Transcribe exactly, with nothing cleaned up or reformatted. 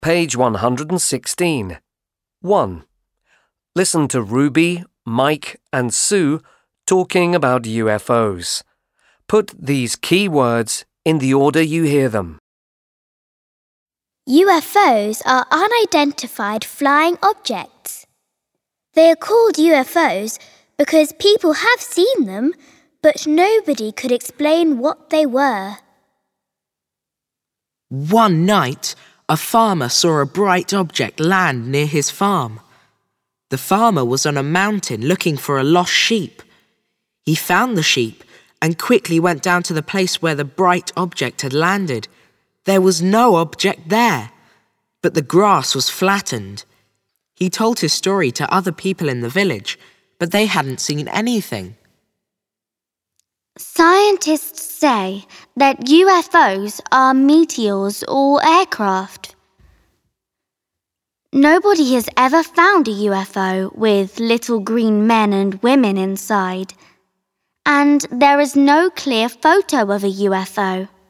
Page one hundred sixteen. one. Listen to Ruby, Mike, and Sue talking about U F Os. Put these key words in the order you hear them. U F Os are unidentified flying objects. They are called U F Os because people have seen them, but nobody could explain what they were. One night, a farmer saw a bright object land near his farm. The farmer was on a mountain looking for a lost sheep. He found the sheep and quickly went down to the place where the bright object had landed. There was no object there, but the grass was flattened. He told his story to other people in the village, but they hadn't seen anything. Scientists say that U F Os are meteors or aircraft. Nobody has ever found a U F O with little green men and women inside. And there is no clear photo of a U F O.